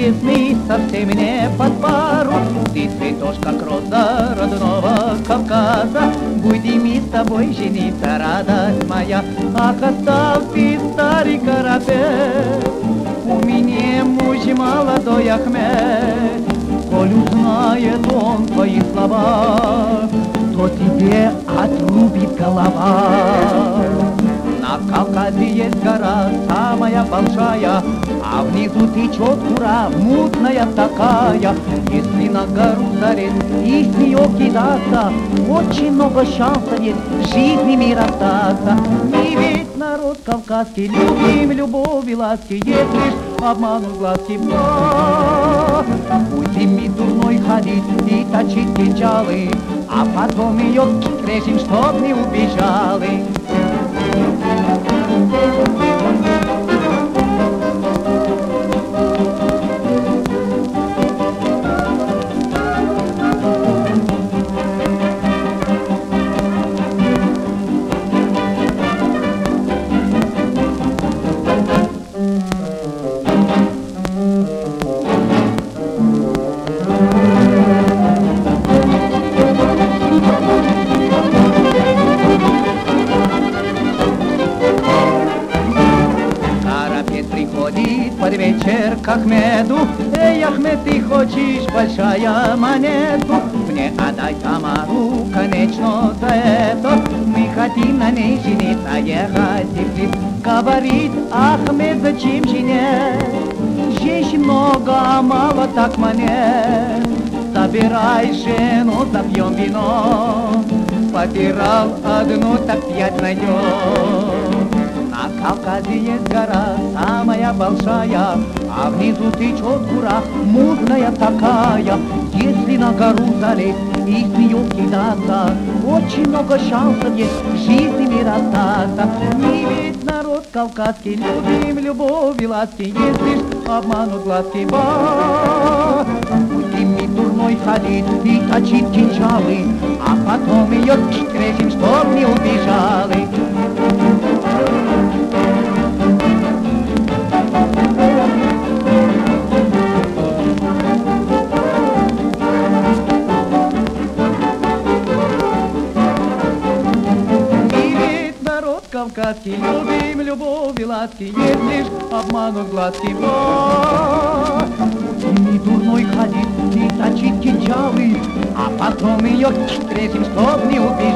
весны совсем не под пару. Ты цветешь, как роза родного Кавказа. Будем мы с тобой жениться, радость моя. Ах, оставь ты, старый корабель, у меня муж молодой Ахмед. Коль узнает он твои слова, то тебе отрубит голова. На Кавказе есть гора самая большая, а внизу течет Ура, мутная такая. Если на гору залезть и с нее кидаться, очень много шансов есть в жизни мира остаться. Мы ведь народ кавказский, любим любовь и ласки, есть лишь обманут глазки. Будем мы дурной ходить и точить кинжалы, а потом ее крежим, чтоб не убежали. Под вечер к Ахмеду: эй, Ахмед, ты хочешь большая монету? Мне отдай Тамару, конечно, за это. Мы хотим на ней жениться, ехать в Тифлис. Говорит Ахмед: зачем жене? Женщин много, а мало так монет. Собирай жену, запьем вино. Потерял одну, так 5 найдем. На Кавказе есть гора самая большая, а внизу течет Ура, мутная такая. Если на гору залезть и с нее кидаться, очень много шансов есть в жизни мира остаться. Мы ведь народ кавказский, любим любовь и ласки, есть лишь обманут глазки. Будем мы дурной ходить и точить кинжалы, а потом ее крежим, чтоб не убежали. Кавказский, любим любовь и ласки, есть лишь обманут глазки. Будем мы дурной ходить и точить кинжалы, а потом ее крежим, чтоб не убить.